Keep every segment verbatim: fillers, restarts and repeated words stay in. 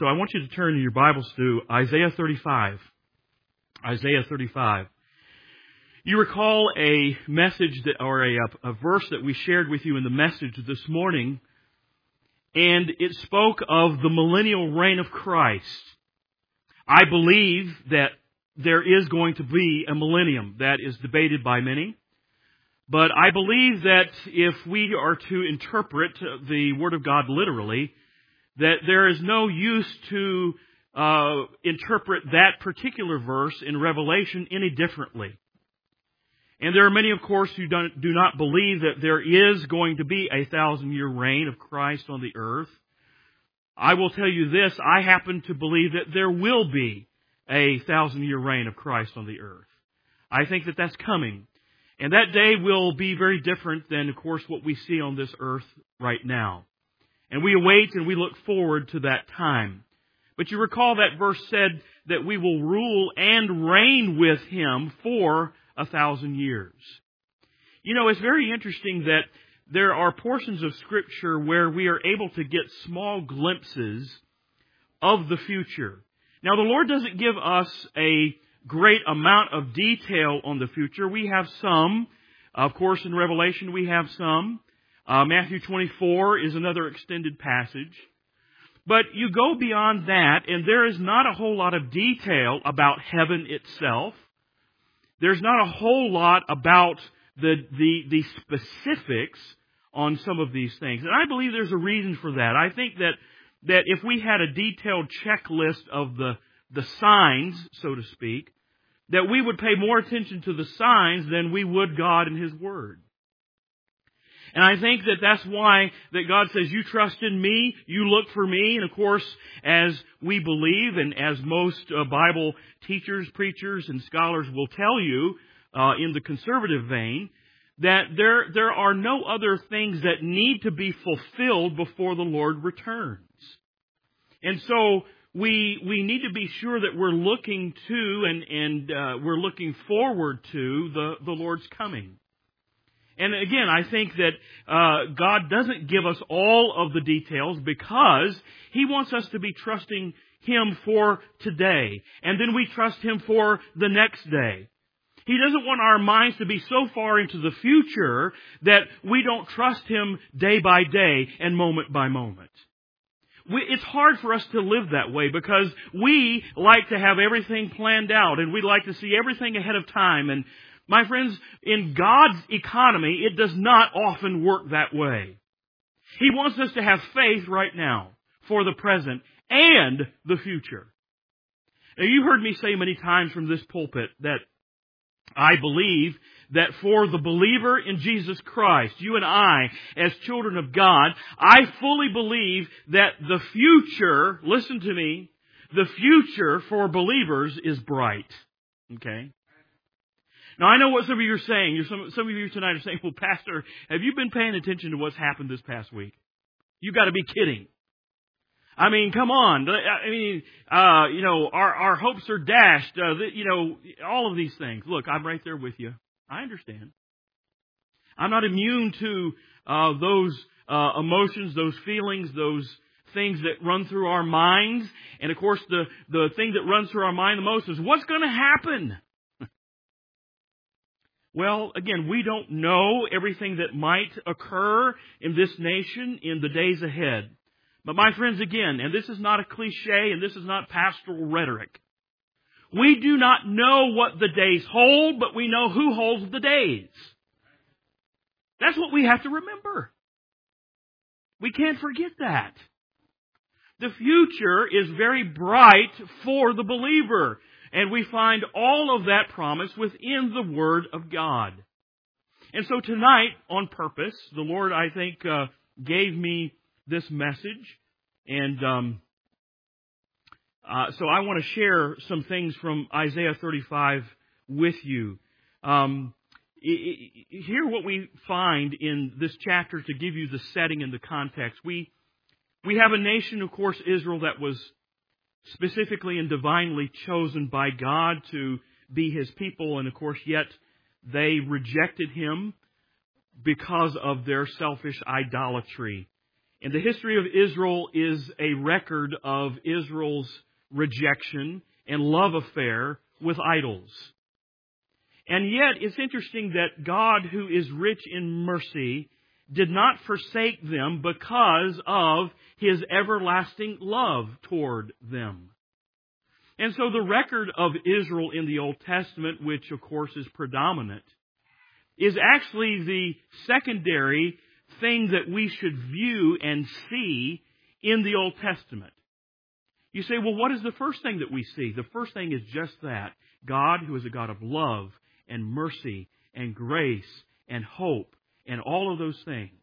So I want you to turn in your Bibles to Isaiah thirty-five. Isaiah thirty-five. You recall a message that, or a, a verse that we shared with you in the message this morning, and it spoke of the millennial reign of Christ. I believe that there is going to be a millennium. That is debated by many. But I believe that if we are to interpret the Word of God literally, that there is no use to uh, interpret that particular verse in Revelation any differently. And there are many, of course, who don't, do not believe that there is going to be a thousand-year reign of Christ on the earth. I will tell you this, I happen to believe that there will be a thousand-year reign of Christ on the earth. I think that that's coming. And that day will be very different than, of course, what we see on this earth right now. And we await and we look forward to that time. But you recall that verse said that we will rule and reign with Him for a thousand years. You know, it's very interesting that there are portions of Scripture where we are able to get small glimpses of the future. Now, the Lord doesn't give us a great amount of detail on the future. We have some. Of course, in Revelation, we have some. Uh, Matthew twenty-four is another extended passage. But you go beyond that, and there is not a whole lot of detail about heaven itself. There's not a whole lot about the, the, the specifics on some of these things. And I believe there's a reason for that. I think that, that if we had a detailed checklist of the, the signs, so to speak, that we would pay more attention to the signs than we would God and His Word. And I think that that's why that God says, you trust in me, you look for me. And of course, as we believe, and as most uh, Bible teachers, preachers, and scholars will tell you uh, in the conservative vein, that there, there are no other things that need to be fulfilled before the Lord returns. And so we we need to be sure that we're looking to and, and uh, we're looking forward to the, the Lord's coming. And again, I think that uh, God doesn't give us all of the details because He wants us to be trusting Him for today. And then we trust Him for the next day. He doesn't want our minds to be so far into the future that we don't trust Him day by day and moment by moment. We, it's hard for us to live that way because we like to have everything planned out and we like to see everything ahead of time. And my friends, in God's economy, it does not often work that way. He wants us to have faith right now for the present and the future. Now, you've heard me say many times from this pulpit that I believe that for the believer in Jesus Christ, you and I, as children of God, I fully believe that the future, listen to me, the future for believers is bright. Okay? Now, I know what some of you are saying. You're some, some of you tonight are saying, well, Pastor, have you been paying attention to what's happened this past week? You've got to be kidding. I mean, come on. I mean, uh, you know, our, our hopes are dashed. Uh, the, you know, all of these things. Look, I'm right there with you. I understand. I'm not immune to uh, those uh, emotions, those feelings, those things that run through our minds. And, of course, the, the thing that runs through our mind the most is what's going to happen? Well, again, we don't know everything that might occur in this nation in the days ahead. But my friends, again, and this is not a cliche and this is not pastoral rhetoric. We do not know what the days hold, but we know who holds the days. That's what we have to remember. We can't forget that. The future is very bright for the believer. And we find all of that promise within the Word of God. And so tonight, on purpose, the Lord, I think, uh, gave me this message. And um, uh, so I want to share some things from Isaiah thirty-five with you. Um, hear what we find in this chapter to give you the setting and the context. We, we have a nation, of course, Israel, that was specifically and divinely chosen by God to be His people. And of course, yet they rejected Him because of their selfish idolatry. And the history of Israel is a record of Israel's rejection and love affair with idols. And yet, it's interesting that God, who is rich in mercy, did not forsake them because of His everlasting love toward them. And so the record of Israel in the Old Testament, which of course is predominant, is actually the secondary thing that we should view and see in the Old Testament. You say, well, what is the first thing that we see? The first thing is just that. God, who is a God of love and mercy and grace and hope and all of those things.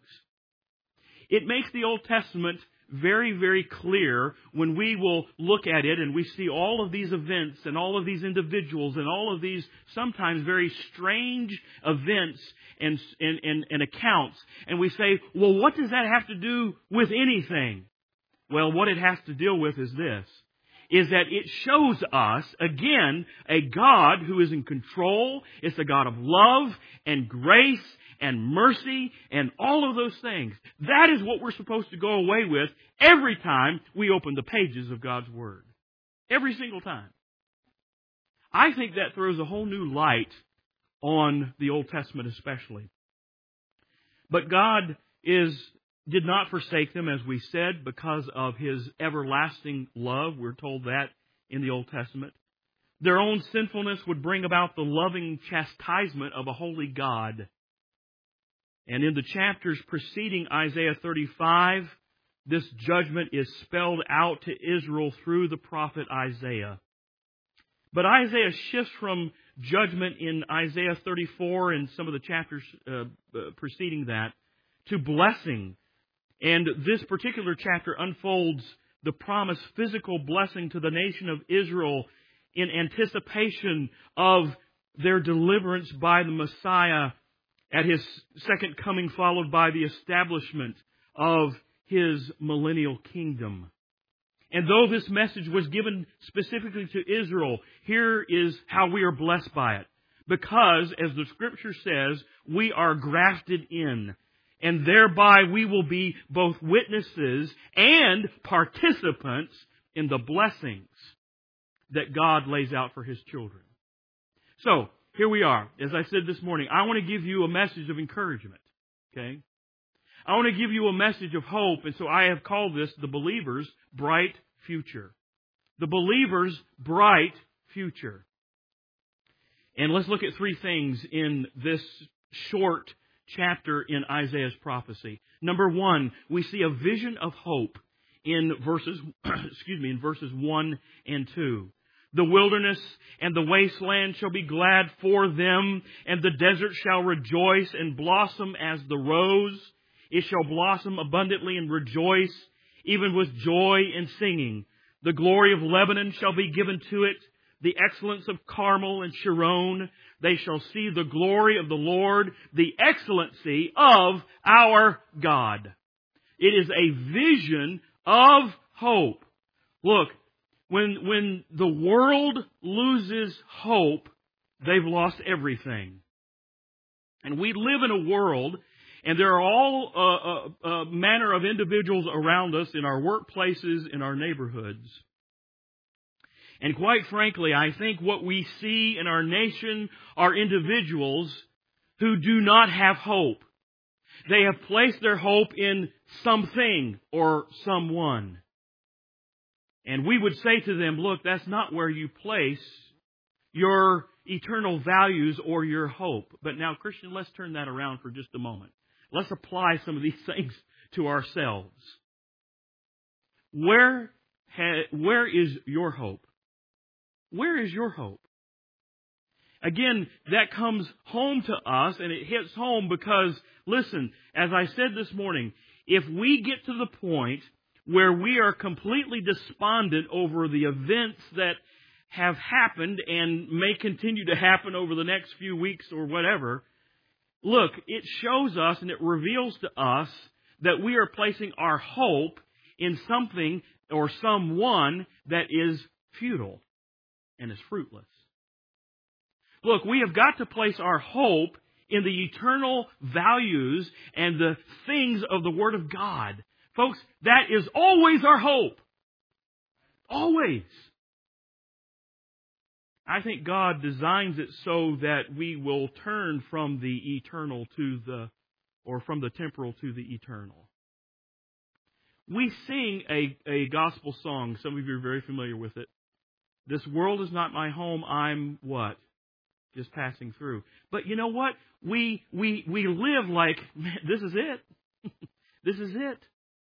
It makes the Old Testament very, very clear when we will look at it and we see all of these events and all of these individuals and all of these sometimes very strange events and, and, and, and accounts. And we say, well, what does that have to do with anything? Well, what it has to deal with is this, is that it shows us, again, a God who is in control. It's a God of love and grace and mercy and all of those things. That is what we're supposed to go away with every time we open the pages of God's Word. Every single time. I think that throws a whole new light on the Old Testament especially. But God is did not forsake them, as we said, because of His everlasting love. We're told that in the Old Testament. Their own sinfulness would bring about the loving chastisement of a holy God. And in the chapters preceding Isaiah thirty-five, this judgment is spelled out to Israel through the prophet Isaiah. But Isaiah shifts from judgment in Isaiah thirty-four and some of the chapters uh, preceding that to blessing. And this particular chapter unfolds the promised physical blessing to the nation of Israel in anticipation of their deliverance by the Messiah at His second coming, followed by the establishment of His millennial kingdom. And though this message was given specifically to Israel, here is how we are blessed by it. Because, as the Scripture says, we are grafted in. And thereby we will be both witnesses and participants in the blessings that God lays out for His children. So, here we are. As I said this morning, I want to give you a message of encouragement. Okay? I want to give you a message of hope, and so I have called this the believer's bright future. The believer's bright future. And let's look at three things in this short chapter in Isaiah's prophecy. Number one, we see a vision of hope in verses, excuse me, in verses one and two. The wilderness and the wasteland shall be glad for them, and the desert shall rejoice and blossom as the rose. It shall blossom abundantly and rejoice, even with joy and singing. The glory of Lebanon shall be given to it, the excellence of Carmel and Sharon. They shall see the glory of the Lord, the excellency of our God. It is a vision of hope. Look, when, when the world loses hope, they've lost everything. And we live in a world, and there are all uh, uh, uh, manner of individuals around us in our workplaces, in our neighborhoods. And quite frankly, I think what we see in our nation are individuals who do not have hope. They have placed their hope in something or someone. And we would say to them, look, that's not where you place your eternal values or your hope. But now, Christian, let's turn that around for just a moment. Let's apply some of these things to ourselves. Where, ha- where is your hope? Where is your hope? Again, that comes home to us, and it hits home because, listen, as I said this morning, if we get to the point where we are completely despondent over the events that have happened and may continue to happen over the next few weeks or whatever, look, it shows us and it reveals to us that we are placing our hope in something or someone that is futile and is fruitless. Look, we have got to place our hope in the eternal values and the things of the Word of God. Folks, that is always our hope. Always. I think God designs it so that we will turn from the eternal to the, or from the temporal to the eternal. We sing a, a gospel song. Some of you are very familiar with it. This world is not my home. I'm what? Just passing through. But you know what? We we we live like, man, this is it. This is it.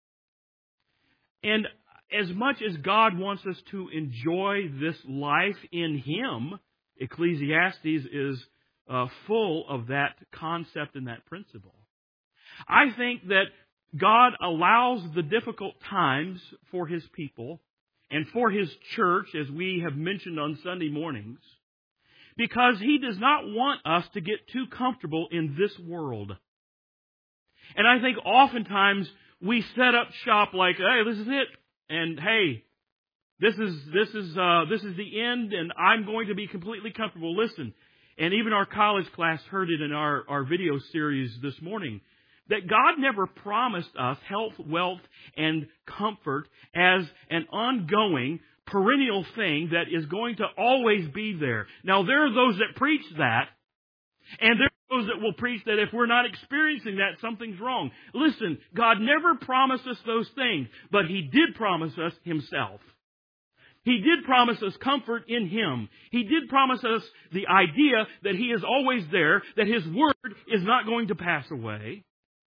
And as much as God wants us to enjoy this life in Him, Ecclesiastes is uh, full of that concept and that principle. I think that God allows the difficult times for His people and for His church, as we have mentioned on Sunday mornings, because He does not want us to get too comfortable in this world. And I think oftentimes we set up shop like, hey, this is it, and hey, this is this is uh, this is the end, and I'm going to be completely comfortable. Listen, and even our college class heard it in our, our video series this morning, that God never promised us health, wealth, and comfort as an ongoing, perennial thing that is going to always be there. Now, there are those that preach that, and there are those that will preach that if we're not experiencing that, something's wrong. Listen, God never promised us those things, but He did promise us Himself. He did promise us comfort in Him. He did promise us the idea that He is always there, that His Word is not going to pass away.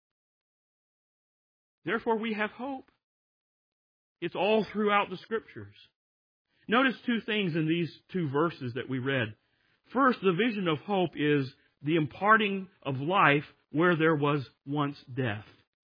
Therefore, we have hope. It's all throughout the Scriptures. Notice two things in these two verses that we read. First, the vision of hope is the imparting of life where there was once death.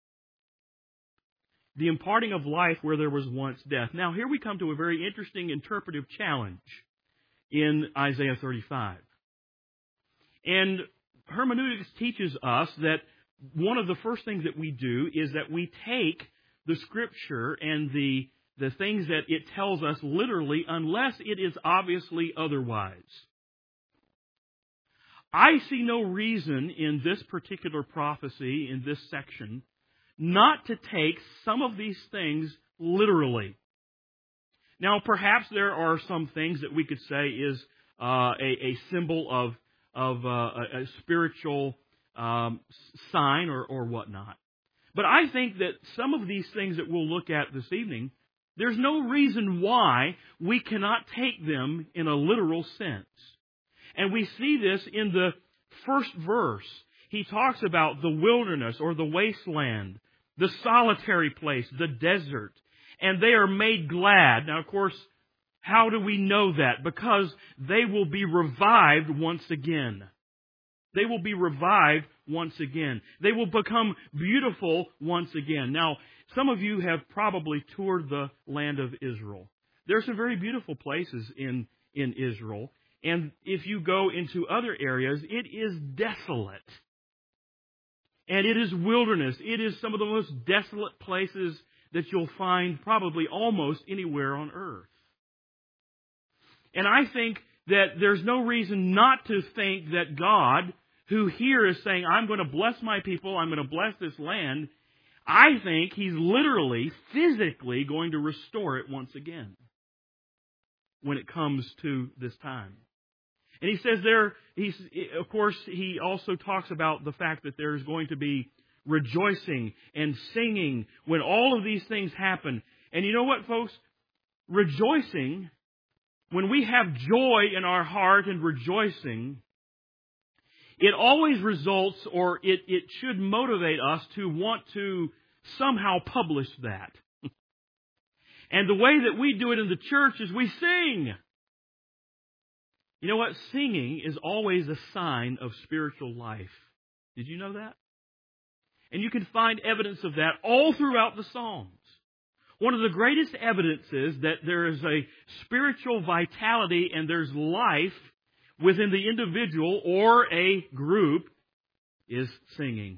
The imparting of life where there was once death. Now, here we come to a very interesting interpretive challenge in Isaiah thirty-five. And hermeneutics teaches us that one of the first things that we do is that we take the Scripture and the, the things that it tells us literally, unless it is obviously otherwise. I see no reason in this particular prophecy, in this section, not to take some of these things literally. Now, perhaps there are some things that we could say is uh, a, a symbol of, of uh, a, a spiritual Um, sign or, or whatnot. But I think that some of these things that we'll look at this evening, there's no reason why we cannot take them in a literal sense. And we see this in the first verse. He talks about the wilderness or the wasteland, the solitary place, the desert, and they are made glad. Now, of course, how do we know that? Because they will be revived once again. They will be revived once again. They will become beautiful once again. Now, some of you have probably toured the land of Israel. There are some very beautiful places in, in Israel. And if you go into other areas, it is desolate. And it is wilderness. It is some of the most desolate places that you'll find probably almost anywhere on earth. And I think that there's no reason not to think that God, who here is saying, I'm going to bless my people, I'm going to bless this land, I think He's literally, physically going to restore it once again when it comes to this time. And He says there, he's, of course, He also talks about the fact that there's going to be rejoicing and singing when all of these things happen. And you know what, folks? Rejoicing, when we have joy in our heart and rejoicing, it always results, or it, it should motivate us to want to somehow publish that. And the way that we do it in the church is we sing. You know what? Singing is always a sign of spiritual life. Did you know that? And you can find evidence of that all throughout the Psalms. One of the greatest evidences that there is a spiritual vitality and there's life within the individual or a group is singing.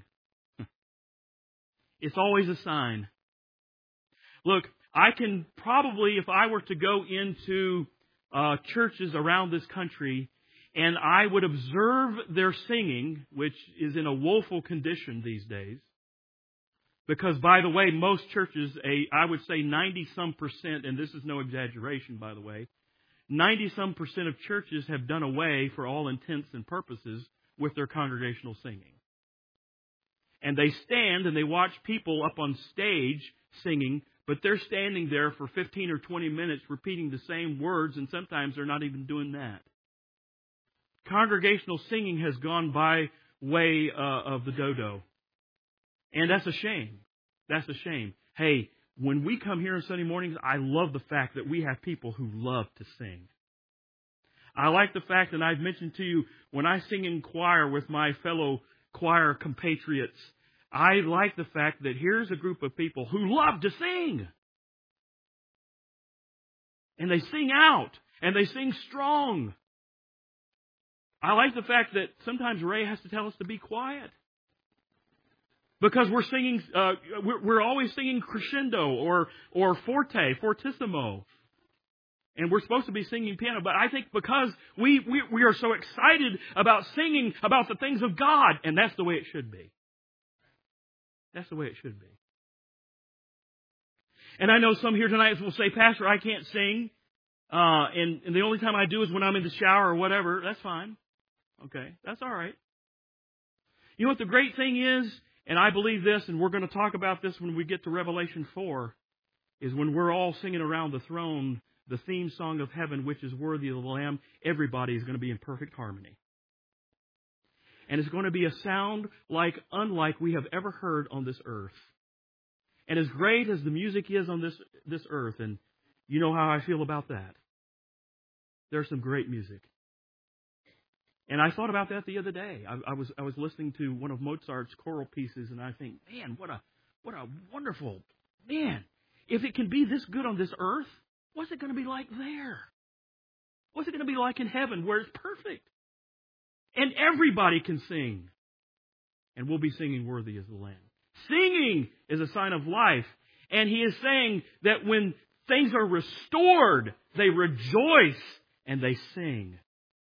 It's always a sign. Look, I can probably, if I were to go into uh, churches around this country and I would observe their singing, which is in a woeful condition these days, Because, by the way, most churches, a I would say ninety-some percent, and this is no exaggeration, by the way, ninety-some percent of churches have done away, for all intents and purposes, with their congregational singing. And they stand and they watch people up on stage singing, but they're standing there for fifteen or twenty minutes repeating the same words, and sometimes they're not even doing that. Congregational singing has gone by way uh, of the dodo. And that's a shame. That's a shame. Hey, when we come here on Sunday mornings, I love the fact that we have people who love to sing. I like the fact, and I've mentioned to you, when I sing in choir with my fellow choir compatriots, I like the fact that here's a group of people who love to sing. And they sing out, and they sing strong. I like the fact that sometimes Ray has to tell us to be quiet. Because we're singing, uh, we're, we're always singing crescendo or or forte, fortissimo. And we're supposed to be singing piano. But I think because we, we, we are so excited about singing about the things of God, and that's the way it should be. That's the way it should be. And I know some here tonight will say, Pastor, I can't sing. Uh, and, and the only time I do is when I'm in the shower or whatever. That's fine. Okay, that's all right. You know what the great thing is? And I believe this, and we're going to talk about this when we get to Revelation four, is when we're all singing around the throne, the theme song of heaven, which is worthy of the Lamb, everybody is going to be in perfect harmony. And it's going to be a sound like unlike we have ever heard on this earth. And as great as the music is on this, this earth, and you know how I feel about that, there's some great music. And I thought about that the other day. I, I was I was listening to one of Mozart's choral pieces, and I think, man, what a what a wonderful man! If it can be this good on this earth, what's it going to be like there? What's it going to be like in heaven, where it's perfect, and everybody can sing, and we'll be singing worthy as the Lamb. Singing is a sign of life, and he is saying that when things are restored, they rejoice and they sing.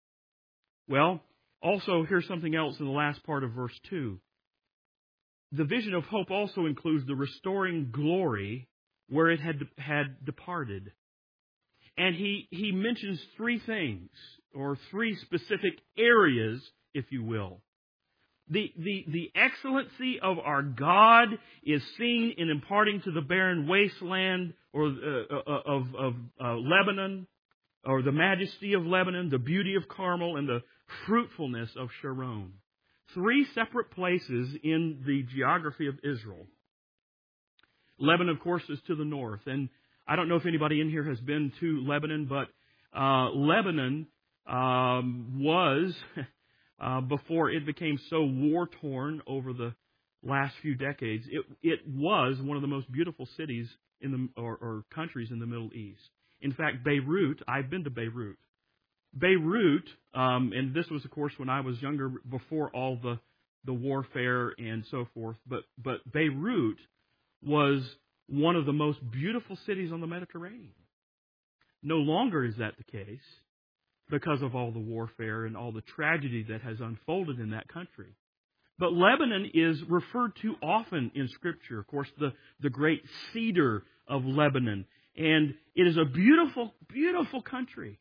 Well, also, here's something else in the last part of verse two. The vision of hope also includes the restoring glory where it had had departed. And he, he mentions three things, or three specific areas, if you will. The, the, the excellency of our God is seen in imparting to the barren wasteland or uh, of, of uh, Lebanon, or the majesty of Lebanon, the beauty of Carmel, and the fruitfulness of Sharon. Three separate places in the geography of Israel. Lebanon, of course, is to the north. And I don't know if anybody in here has been to Lebanon, but uh, Lebanon um, was, uh, before it became so war-torn over the last few decades, it, it was one of the most beautiful cities in the or, or countries in the Middle East. In fact, Beirut, I've been to Beirut. Beirut, um, and this was, of course, when I was younger, before all the, the warfare and so forth, but, but Beirut was one of the most beautiful cities on the Mediterranean. No longer is that the case because of all the warfare and all the tragedy that has unfolded in that country. But Lebanon is referred to often in Scripture. Of course, the, the great cedar of Lebanon. And it is a beautiful, beautiful country.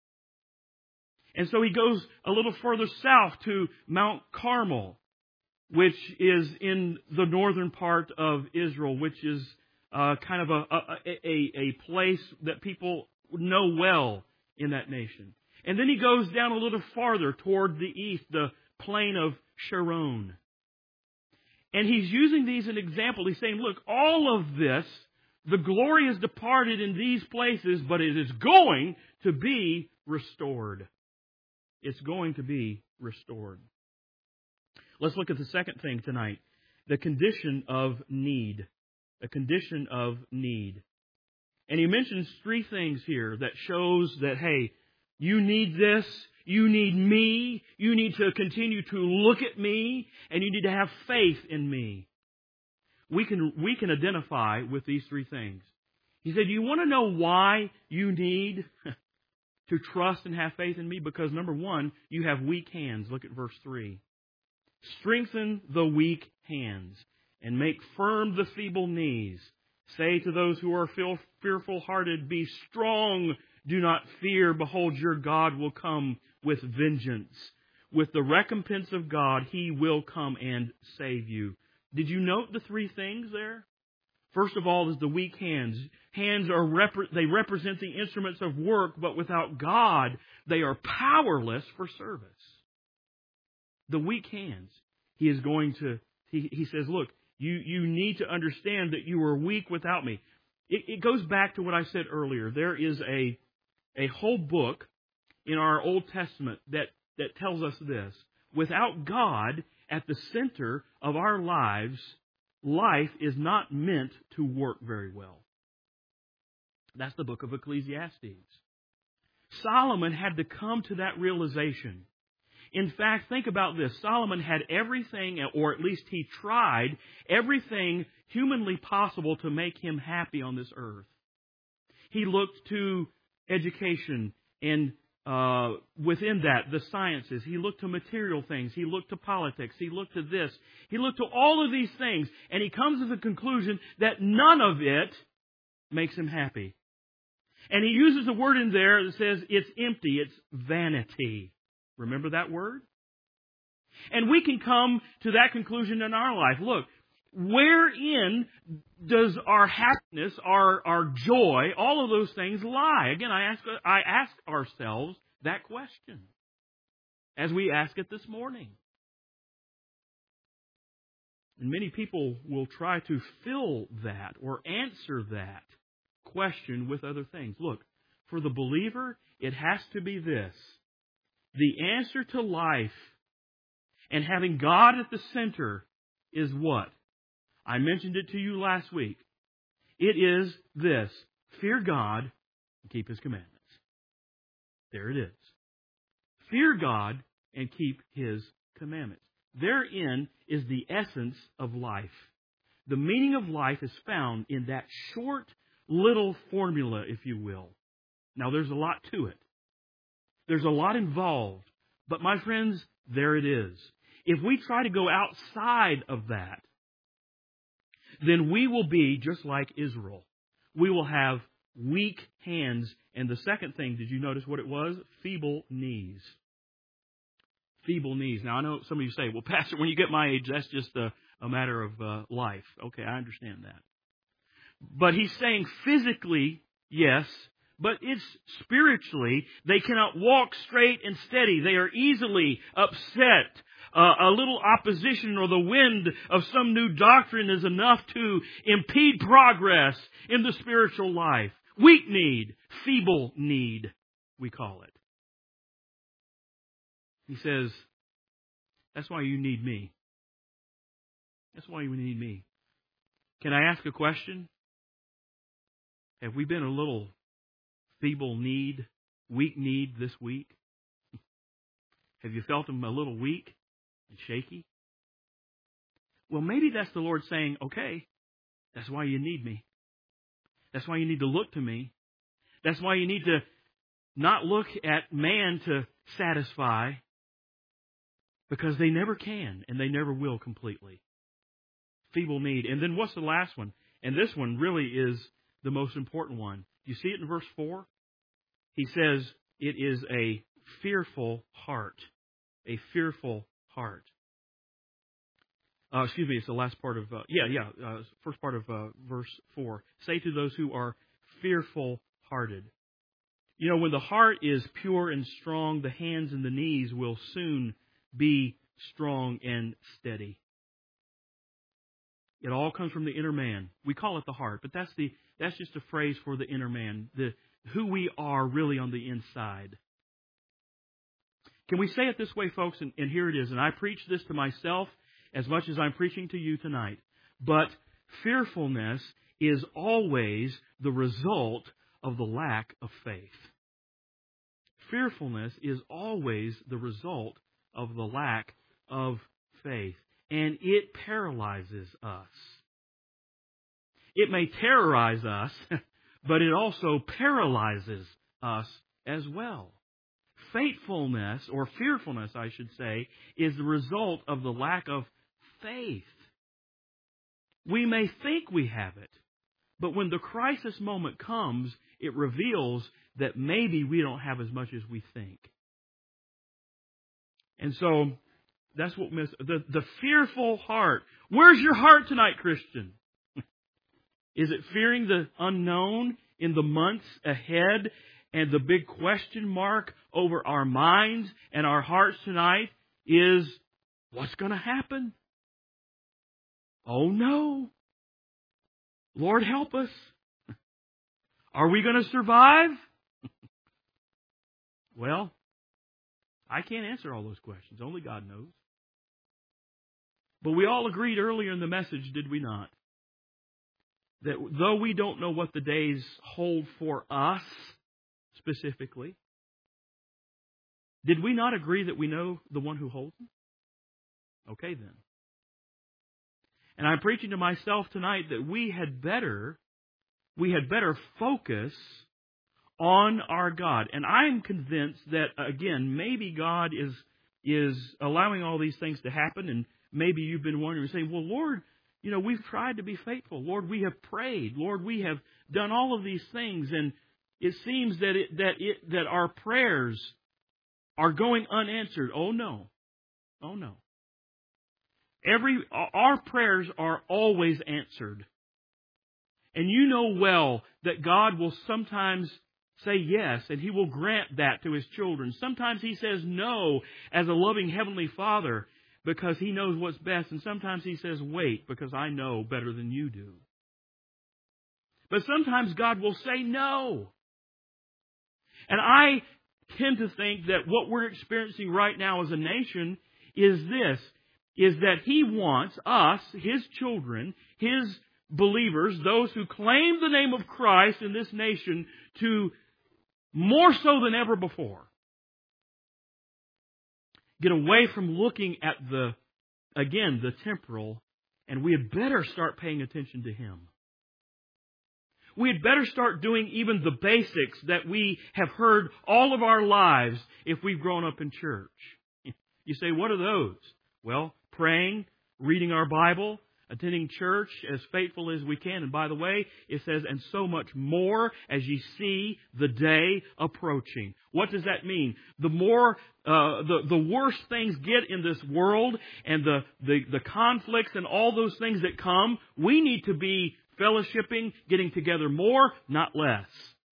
And so he goes a little further south to Mount Carmel, which is in the northern part of Israel, which is uh, kind of a, a, a, a place that people know well in that nation. And then he goes down a little farther toward the east, the plain of Sharon. And he's using these as an example. He's saying, look, all of this, the glory has departed in these places, but it is going to be restored. It's going to be restored. Let's look at the second thing tonight. The condition of need. A condition of need. And he mentions three things here that shows that, hey, you need this, you need me, you need to continue to look at me, and you need to have faith in me. We can, we can identify with these three things. He said, do you want to know why you need to trust and have faith in me? Because number one, you have weak hands. Look at verse three. Strengthen the weak hands. and make firm the feeble knees. Say to those who are fearful-hearted, be strong, do not fear. Behold, your God will come with vengeance. With the recompense of God, He will come and save you. Did you note the three things there? First of all is the weak hands. Hands are rep- they represent the instruments of work, but without God, they are powerless for service. The weak hands. He is going to, he, he says, look, you, you need to understand that you are weak without me. It, it goes back to what I said earlier. There is a, a whole book in our Old Testament that, that tells us this. Without God at the center of our lives, life is not meant to work very well. That's the book of Ecclesiastes. Solomon had to come to that realization. In fact, think about this. Solomon had everything, or at least he tried everything humanly possible to make him happy on this earth. He looked to education and uh, within that, the sciences. He looked to material things. He looked to politics. He looked to this. He looked to all of these things. And he comes to the conclusion that none of it makes him happy. And he uses a word in there that says it's empty. It's vanity. Remember that word? And we can come to that conclusion in our life. Look, wherein does our happiness, our, our joy, all of those things lie? Again, I ask, I ask ourselves that question as we ask it this morning. And many people will try to fill that or answer that question with other things. Look, for the believer, it has to be this. The answer to life and having God at the center is what? I mentioned it to you last week. It is this. Fear God and keep His commandments. There it is. Fear God and keep His commandments. Therein is the essence of life. The meaning of life is found in that short little formula, if you will. Now, there's a lot to it. There's a lot involved. But my friends, there it is. If we try to go outside of that, then we will be just like Israel. We will have weak hands. And the second thing, did you notice what it was? Feeble knees. Feeble knees. Now, I know some of you say, well, Pastor, when you get my age, that's just a, a matter of uh, life. Okay, I understand that. But he's saying physically, yes, but it's spiritually, they cannot walk straight and steady. They are easily upset. Uh, a little opposition or the wind of some new doctrine is enough to impede progress in the spiritual life. Weak need, feeble need, we call it. He says, that's why you need me. That's why you need me. Can I ask a question? Have we been a little feeble need, weak need this week? Have you felt them a little weak and shaky? Well, maybe that's the Lord saying, okay, that's why you need me. That's why you need to look to me. That's why you need to not look at man to satisfy, because they never can and they never will completely. Feeble need. And then what's the last one? And this one really is the most important one. You see it in verse four? He says it is a fearful heart. A fearful heart. Uh, excuse me, it's the last part of, uh, yeah, yeah, uh, first part of uh, verse four. Say to those who are fearful-hearted. You know, when the heart is pure and strong, the hands and the knees will soon be strong and steady. It all comes from the inner man. We call it the heart, but that's the that's just a phrase for the inner man, the who we are really on the inside. Can we say it this way, folks? And, and here it is. And I preach this to myself as much as I'm preaching to you tonight. But fearfulness is always the result of the lack of faith. Fearfulness is always the result of the lack of faith. And it paralyzes us. It may terrorize us, but it also paralyzes us as well. Faithfulness, or fearfulness, I should say, is the result of the lack of faith. We may think we have it, but when the crisis moment comes, it reveals that maybe we don't have as much as we think. And so, that's what miss the, the fearful heart. Where's your heart tonight, Christian? Is it fearing the unknown in the months ahead? And the big question mark over our minds and our hearts tonight is, what's going to happen? Oh no. Lord, help us. Are we going to survive? Well, I can't answer all those questions. Only God knows. But we all agreed earlier in the message, did we not? That though we don't know what the days hold for us specifically, did we not agree that we know the one who holds them? Okay then. And I'm preaching to myself tonight that we had better, we had better focus on our God. And I'm convinced that, again, maybe God is, is allowing all these things to happen, and maybe you've been wondering, saying, well, Lord, you know, we've tried to be faithful. Lord, we have prayed. Lord, we have done all of these things, and it seems that it, that it, that our prayers are going unanswered. Oh no. Oh no. Every, our prayers are always answered. And you know well that God will sometimes say yes, and He will grant that to His children. Sometimes He says no as a loving Heavenly Father because He knows what's best. And sometimes He says wait because I know better than you do. But sometimes God will say no. And I tend to think that what we're experiencing right now as a nation is this, is that He wants us, His children, His believers, those who claim the name of Christ in this nation, to more so than ever before get away from looking at the, again, the temporal, and we had better start paying attention to Him. We had better start doing even the basics that we have heard all of our lives if we've grown up in church. You say, what are those? Well, praying, reading our Bible, attending church as faithful as we can. And by the way, it says, and so much more as ye see the day approaching. What does that mean? The more, uh, the, the worse things get in this world and the, the, the conflicts and all those things that come, we need to be fellowshipping, getting together more, not less.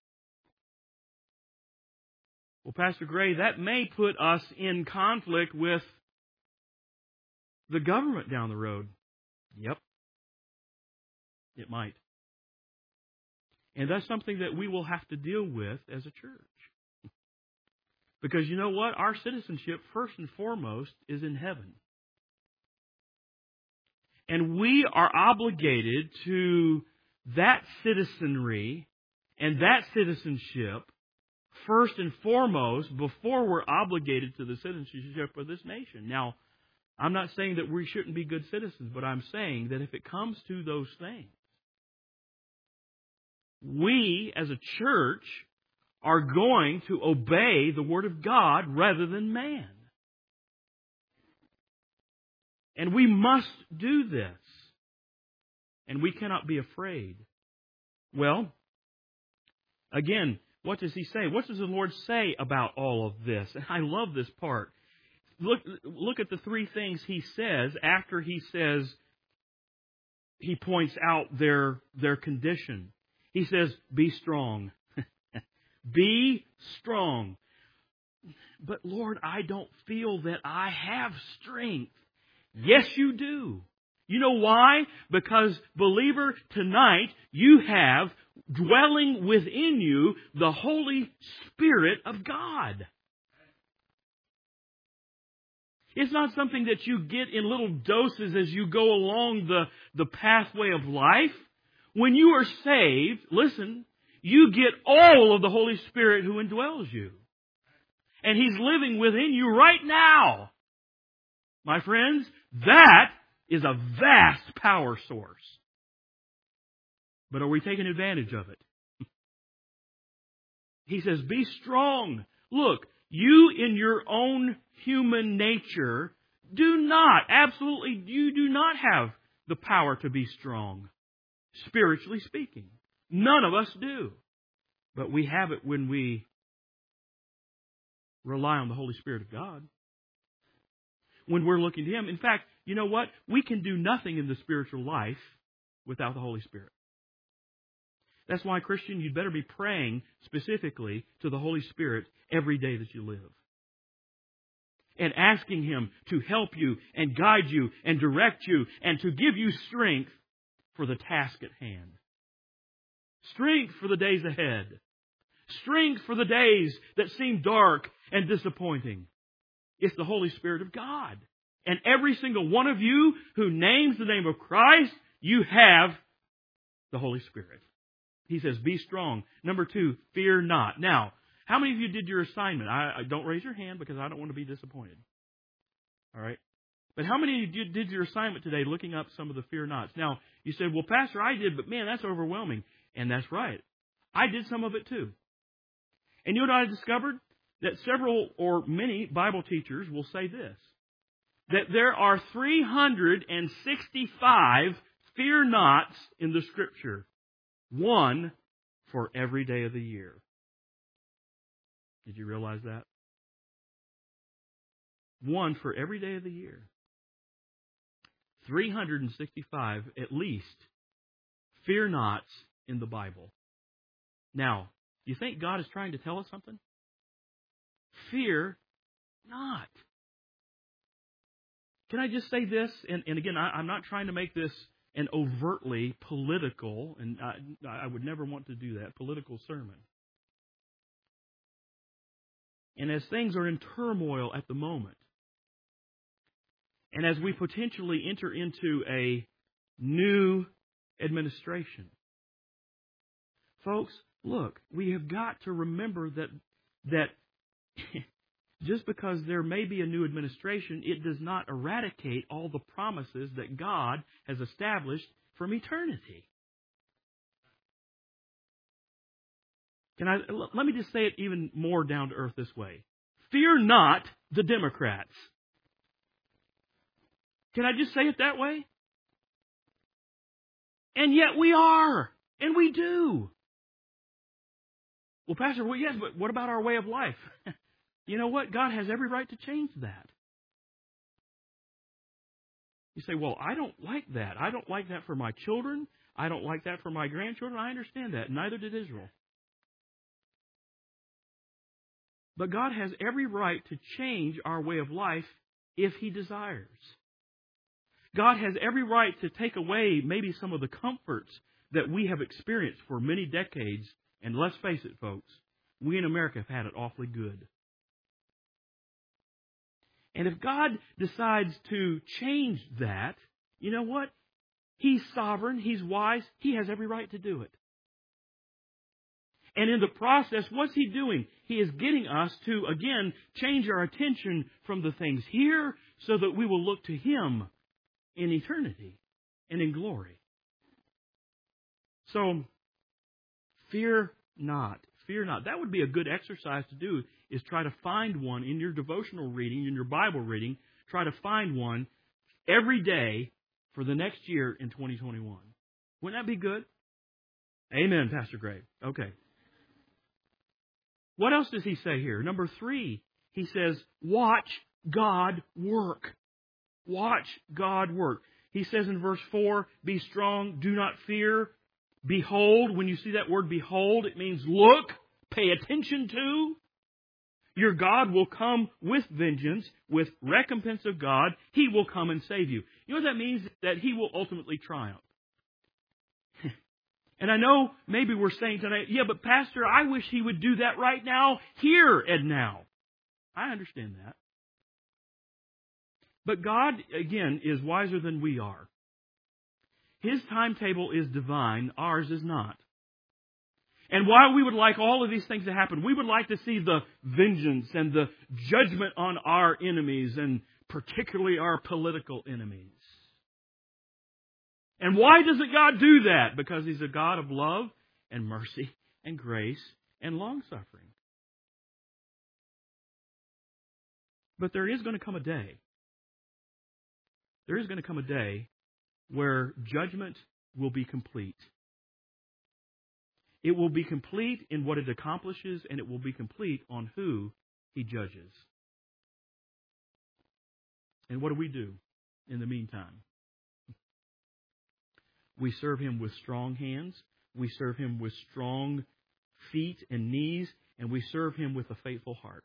Well, Pastor Gray, that may put us in conflict with the government down the road. Yep. It might. And that's something that we will have to deal with as a church. Because you know what? Our citizenship, first and foremost, is in heaven. And we are obligated to that citizenry and that citizenship first and foremost before we're obligated to the citizenship of this nation. Now, I'm not saying that we shouldn't be good citizens, but I'm saying that if it comes to those things, we as a church are going to obey the Word of God rather than man. And we must do this. And we cannot be afraid. Well, again, what does He say? What does the Lord say about all of this? And I love this part. Look, look at the three things He says after He says, He points out their, their condition. He says, be strong. Be strong. But Lord, I don't feel that I have strength. Yes, you do. You know why? Because, believer, tonight you have dwelling within you the Holy Spirit of God. It's not something that you get in little doses as you go along the, the pathway of life. When you are saved, listen, you get all of the Holy Spirit who indwells you. And He's living within you right now. My friends, that is a vast power source. But are we taking advantage of it? He says, be strong. Look, you in your own human nature do not, absolutely, you do not have the power to be strong, spiritually speaking. None of us do. But we have it when we rely on the Holy Spirit of God. When we're looking to Him. In fact, you know what? We can do nothing in the spiritual life without the Holy Spirit. That's why, Christian, you'd better be praying specifically to the Holy Spirit every day that you live. And asking Him to help you and guide you and direct you and to give you strength for the task at hand. Strength for the days ahead. Strength for the days that seem dark and disappointing. It's the Holy Spirit of God. And every single one of you who names the name of Christ, you have the Holy Spirit. He says, be strong. Number two, fear not. Now, how many of you did your assignment? I, I don't raise your hand because I don't want to be disappointed. All right? But how many of you did your assignment today looking up some of the fear nots? Now, you said, well, Pastor, I did, but man, that's overwhelming. And that's right. I did some of it too. And you know what I discovered? That several or many Bible teachers will say this. That there are three hundred sixty-five fear nots in the Scripture. One for every day of the year. Did you realize that? One for every day of the year. three hundred sixty-five, at least, fear nots in the Bible. Now, do you think God is trying to tell us something? Fear not. Can I just say this? And, and again, I, I'm not trying to make this an overtly political, and I, I would never want to do that, political sermon. And as things are in turmoil at the moment, and as we potentially enter into a new administration, folks, look, we have got to remember that that just because there may be a new administration, it does not eradicate all the promises that God has established from eternity. Can I, let me just say it even more down to earth this way. Fear not the Democrats. Can I just say it that way? And yet we are. And we do. Well, Pastor, well, yes, but what about our way of life? You know what? God has every right to change that. You say, well, I don't like that. I don't like that for my children. I don't like that for my grandchildren. I understand that. Neither did Israel. But God has every right to change our way of life if He desires. God has every right to take away maybe some of the comforts that we have experienced for many decades. And let's face it, folks, we in America have had it awfully good. And if God decides to change that, you know what? He's sovereign. He's wise. He has every right to do it. And in the process, what's He doing? He is getting us to, again, change our attention from the things here so that we will look to Him in eternity and in glory. So, fear not. Fear not. That would be a good exercise to do, is try to find one in your devotional reading, in your Bible reading. Try to find one every day for the next year in twenty twenty-one. Wouldn't that be good? Amen, Pastor Gray. Okay. What else does he say here? Number three, he says, watch God work. Watch God work. He says in verse four, be strong, do not fear. Behold, when you see that word behold, it means look, pay attention to. Your God will come with vengeance, with recompense of God. He will come and save you. You know what that means? That He will ultimately triumph. And I know maybe we're saying tonight, yeah, but Pastor, I wish He would do that right now, here and now. I understand that. But God, again, is wiser than we are. His timetable is divine. Ours is not. And while we would like all of these things to happen, we would like to see the vengeance and the judgment on our enemies, and particularly our political enemies. And why doesn't God do that? Because He's a God of love and mercy and grace and long-suffering. But there is going to come a day. There is going to come a day where judgment will be complete. It will be complete in what it accomplishes, and it will be complete on who He judges. And what do we do in the meantime? We serve Him with strong hands. We serve Him with strong feet and knees. And we serve Him with a faithful heart.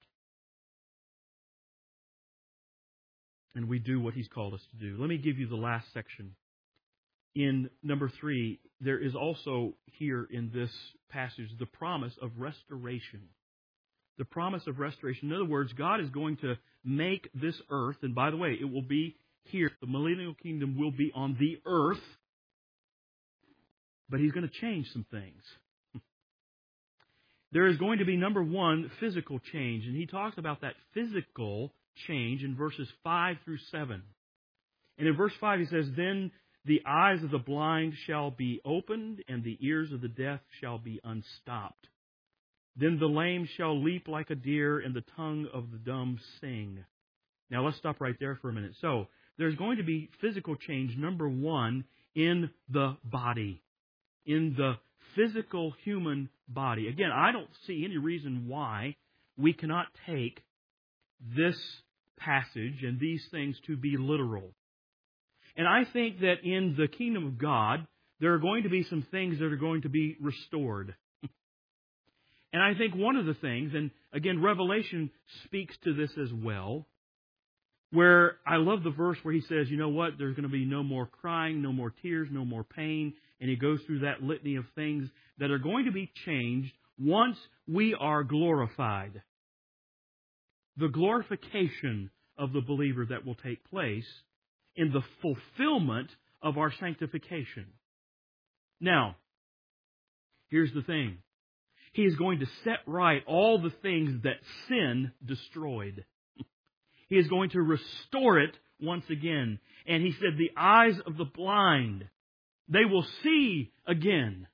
And we do what He's called us to do. Let me give you the last section. In number three, there is also here in this passage the promise of restoration. The promise of restoration. In other words, God is going to make this earth, and by the way, it will be here. The millennial kingdom will be on the earth, but He's going to change some things. There is going to be, number one, physical change, and He talks about that physical change in verses five through seven. And in verse five He says, "Then the eyes of the blind shall be opened, and the ears of the deaf shall be unstopped. Then the lame shall leap like a deer, and the tongue of the dumb sing." Now let's stop right there for a minute. So, there's going to be physical change, number one, in the body. In the physical human body. Again, I don't see any reason why we cannot take this passage and these things to be literal. And I think that in the kingdom of God, there are going to be some things that are going to be restored. And I think one of the things, and again, Revelation speaks to this as well, where I love the verse where he says, you know what, there's going to be no more crying, no more tears, no more pain. And he goes through that litany of things that are going to be changed once we are glorified. The glorification of the believer that will take place in the fulfillment of our sanctification. Now, here's the thing. He is going to set right all the things that sin destroyed. He is going to restore it once again. And he said, the eyes of the blind, they will see again.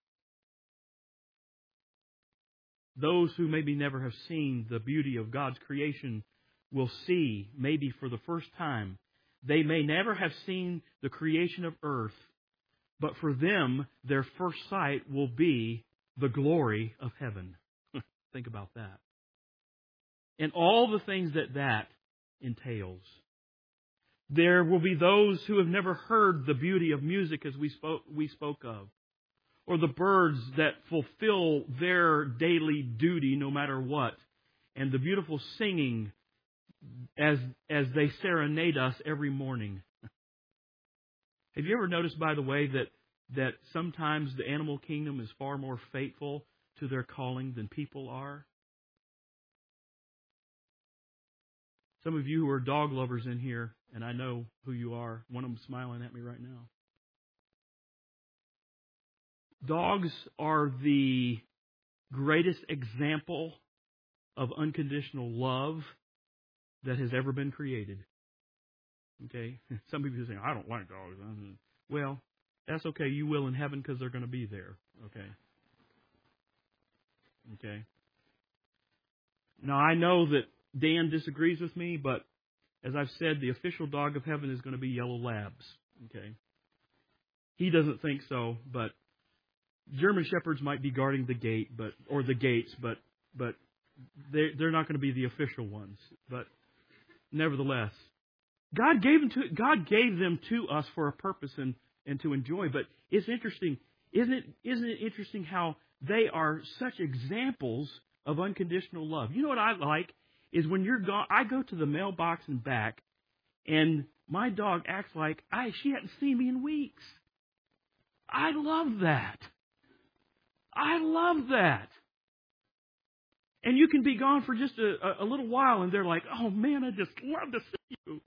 Those who maybe never have seen the beauty of God's creation will see, maybe for the first time. They may never have seen the creation of earth, but for them, their first sight will be the glory of heaven. Think about that. And all the things that that entails. There will be those who have never heard the beauty of music as we spoke, we spoke of. Or the birds that fulfill their daily duty no matter what. And the beautiful singing as as they serenade us every morning. Have you ever noticed, by the way, that, that sometimes the animal kingdom is far more faithful to their calling than people are? Some of you who are dog lovers in here, and I know who you are, one of them smiling at me right now. Dogs are the greatest example of unconditional love that has ever been created. Okay? Some people are saying, I don't like dogs. Well, that's okay. You will in heaven because they're going to be there. Okay? Okay? Now, I know that Dan disagrees with me, but as I've said, the official dog of heaven is going to be yellow labs. Okay? He doesn't think so, but German shepherds might be guarding the gate, but or the gates, but but they they're not going to be the official ones. But nevertheless, God gave them to God gave them to us for a purpose and, and to enjoy. But it's interesting, isn't it? Isn't it interesting how they are such examples of unconditional love? You know what I like is when you're gone. I go to the mailbox and back, and my dog acts like I she hadn't seen me in weeks. I love that. I love that. And you can be gone for just a, a little while, and they're like, oh, man, I just love to see you.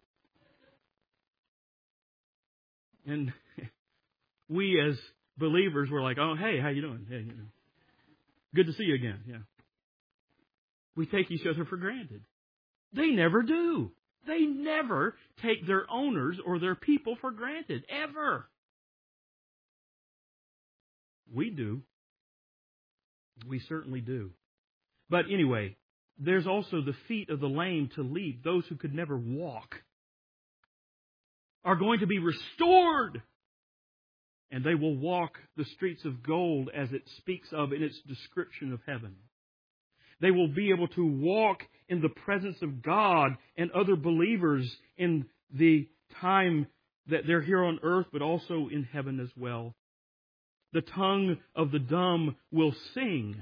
And we as believers were like, oh, hey, how you doing? Hey, you know, good to see you again. Yeah. We take each other for granted. They never do. They never take their owners or their people for granted, ever. We do. We certainly do. But anyway, there's also the feet of the lame to leap. Those who could never walk are going to be restored and they will walk the streets of gold as it speaks of in its description of heaven. They will be able to walk in the presence of God and other believers in the time that they're here on earth, but also in heaven as well. The tongue of the dumb will sing.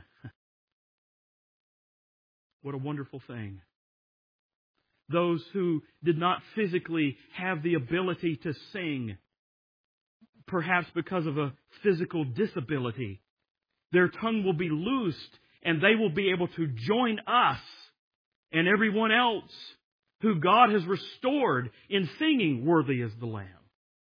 What a wonderful thing. Those who did not physically have the ability to sing, perhaps because of a physical disability, their tongue will be loosed and they will be able to join us and everyone else who God has restored in singing, "Worthy is the Lamb."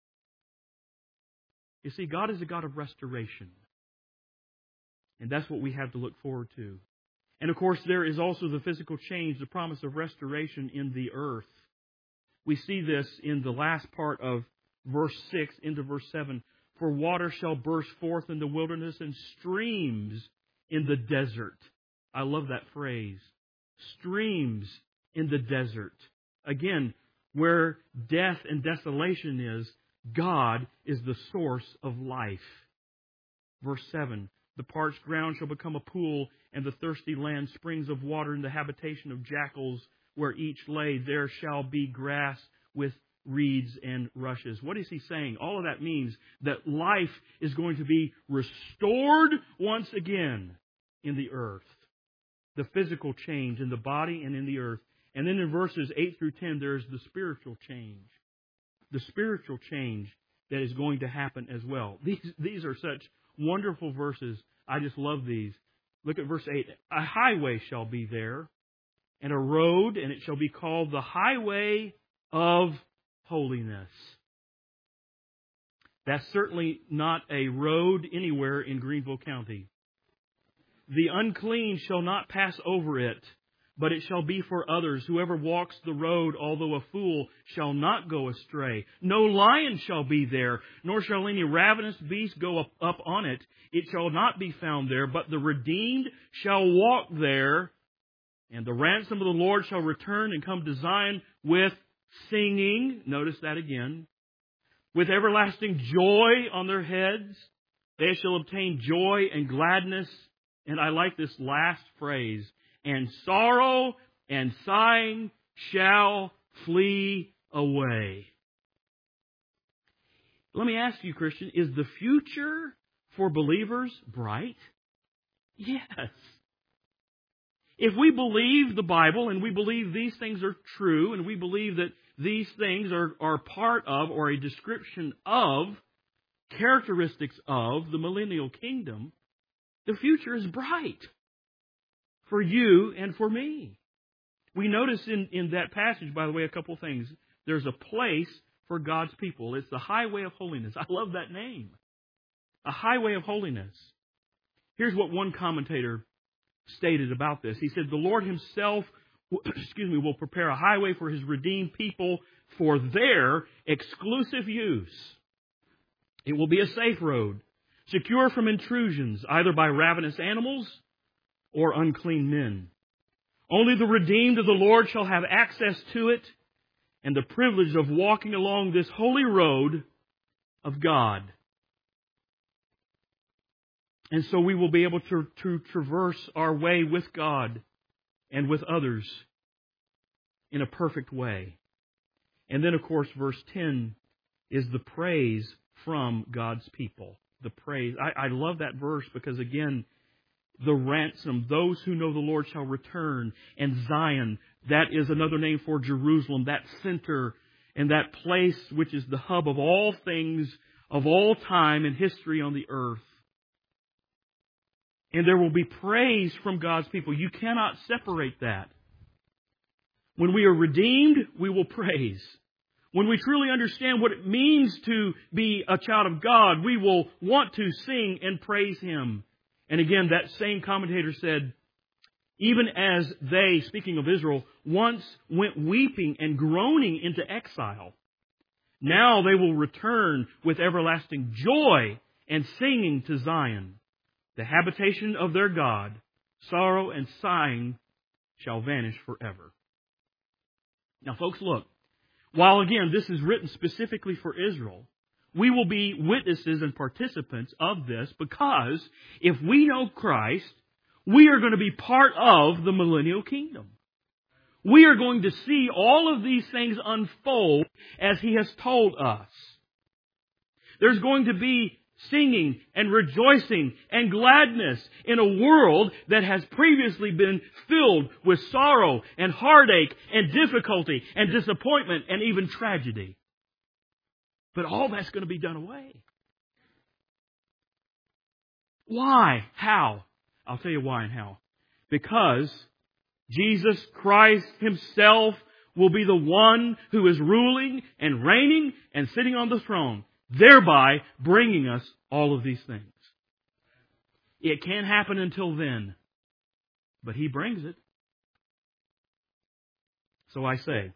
You see, God is a God of restoration. And that's what we have to look forward to. And of course, there is also the physical change, the promise of restoration in the earth. We see this in the last part of verse six into verse seven. For water shall burst forth in the wilderness and streams in the desert. I love that phrase. Streams in the desert. Again, where death and desolation is, God is the source of life. Verse seven. The parched ground shall become a pool, and the thirsty land springs of water in the habitation of jackals, where each lay. There shall be grass with reeds and rushes. What is he saying? All of that means that life is going to be restored once again in the earth. The physical change in the body and in the earth. And then in verses eight through ten, there's the spiritual change. The spiritual change that is going to happen as well. These, these are such wonderful verses. I just love these. Look at verse eight. A highway shall be there, and a road, and it shall be called the highway of holiness. That's certainly not a road anywhere in Greenville County. The unclean shall not pass over it, but it shall be for others. Whoever walks the road, although a fool, shall not go astray. No lion shall be there, nor shall any ravenous beast go up, up on it. It shall not be found there, but the redeemed shall walk there, and the ransom of the Lord shall return and come to Zion with singing. Notice that again. With everlasting joy on their heads. They shall obtain joy and gladness. And I like this last phrase. And sorrow and sighing shall flee away. Let me ask you, Christian, is the future for believers bright? Yes. If we believe the Bible and we believe these things are true and we believe that these things are, are part of or a description of, characteristics of the millennial kingdom, the future is bright. For you and for me. We notice in, in that passage, by the way, a couple things. There's a place for God's people. It's the highway of holiness. I love that name. A highway of holiness. Here's what one commentator stated about this. He said, the Lord Himself, excuse me, will prepare a highway for His redeemed people for their exclusive use. It will be a safe road, secure from intrusions, either by ravenous animals or unclean men. Only the redeemed of the Lord shall have access to it and the privilege of walking along this holy road of God. And so we will be able to, to traverse our way with God and with others in a perfect way. And then, of course, verse ten is the praise from God's people. The praise. I, I love that verse because, again, the ransom, those who know the Lord shall return. And Zion, that is another name for Jerusalem, that center and that place which is the hub of all things, of all time and history on the earth. And there will be praise from God's people. You cannot separate that. When we are redeemed, we will praise. When we truly understand what it means to be a child of God, we will want to sing and praise Him. And again, that same commentator said, even as they, speaking of Israel, once went weeping and groaning into exile, now they will return with everlasting joy and singing to Zion, the habitation of their God. Sorrow and sighing shall vanish forever. Now, folks, look. While, again, this is written specifically for Israel, we will be witnesses and participants of this, because if we know Christ, we are going to be part of the millennial kingdom. We are going to see all of these things unfold as He has told us. There's going to be singing and rejoicing and gladness in a world that has previously been filled with sorrow and heartache and difficulty and disappointment and even tragedy. But all that's going to be done away. Why? How? I'll tell you why and how. Because Jesus Christ Himself will be the one who is ruling and reigning and sitting on the throne, thereby bringing us all of these things. It can't happen until then, but He brings it. So I say,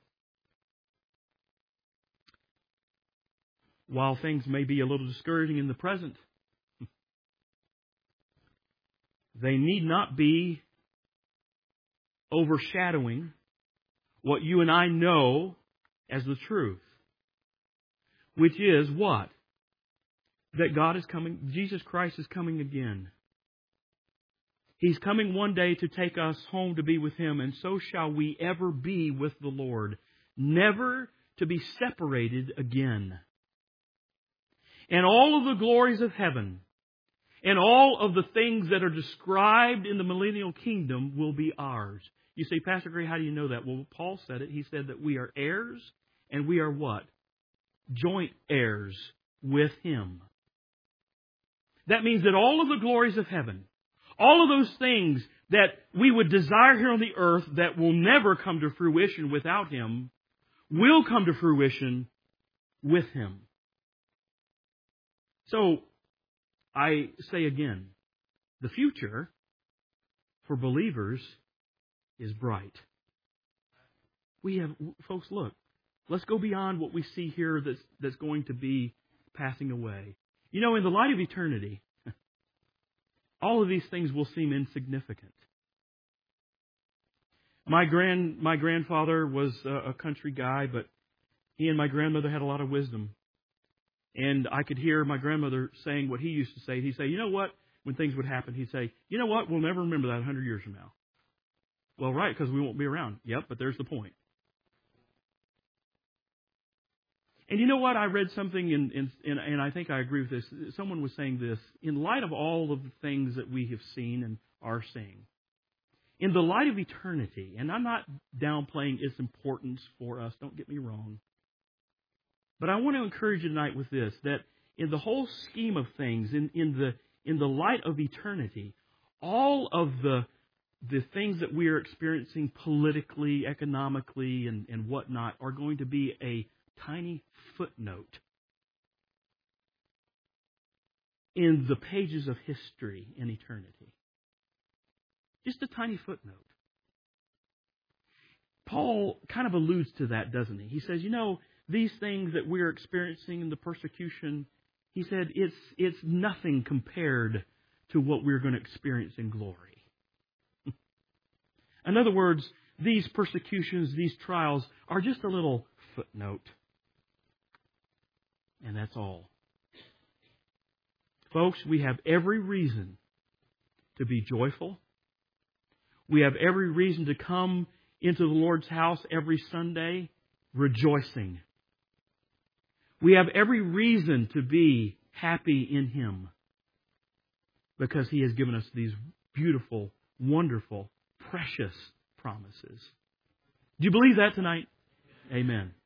while things may be a little discouraging in the present, they need not be overshadowing what you and I know as the truth. Which is what? That God is coming, Jesus Christ is coming again. He's coming one day to take us home to be with Him, and so shall we ever be with the Lord, never to be separated again. And all of the glories of heaven, and all of the things that are described in the millennial kingdom will be ours. You say, Pastor Gray, how do you know that? Well, Paul said it. He said that we are heirs, and we are what? Joint heirs with Him. That means that all of the glories of heaven, all of those things that we would desire here on the earth that will never come to fruition without Him, will come to fruition with Him. So, I say again, the future for believers is bright. We have, folks, look, let's go beyond what we see here that's, that's going to be passing away. You know, in the light of eternity, all of these things will seem insignificant. My grand my grandfather was a, a country guy, but he and my grandmother had a lot of wisdom. And I could hear my grandmother saying what he used to say. He'd say, you know what? When things would happen, he'd say, you know what? We'll never remember that a hundred years from now. Well, right, because we won't be around. Yep, but there's the point. And you know what? I read something, in, in, in, and I think I agree with this. Someone was saying this. In light of all of the things that we have seen and are seeing, in the light of eternity, and I'm not downplaying its importance for us, don't get me wrong, but I want to encourage you tonight with this, that in the whole scheme of things, in, in the in the light of eternity, all of the the things that we are experiencing politically, economically, and, and whatnot are going to be a tiny footnote in the pages of history in eternity. Just a tiny footnote. Paul kind of alludes to that, doesn't he? He says, you know, these things that we're experiencing in the persecution, he said, it's it's nothing compared to what we're going to experience in glory. In other words, these persecutions, these trials are just a little footnote. And that's all. Folks, we have every reason to be joyful. We have every reason to come into the Lord's house every Sunday rejoicing. We have every reason to be happy in Him because He has given us these beautiful, wonderful, precious promises. Do you believe that tonight? Amen.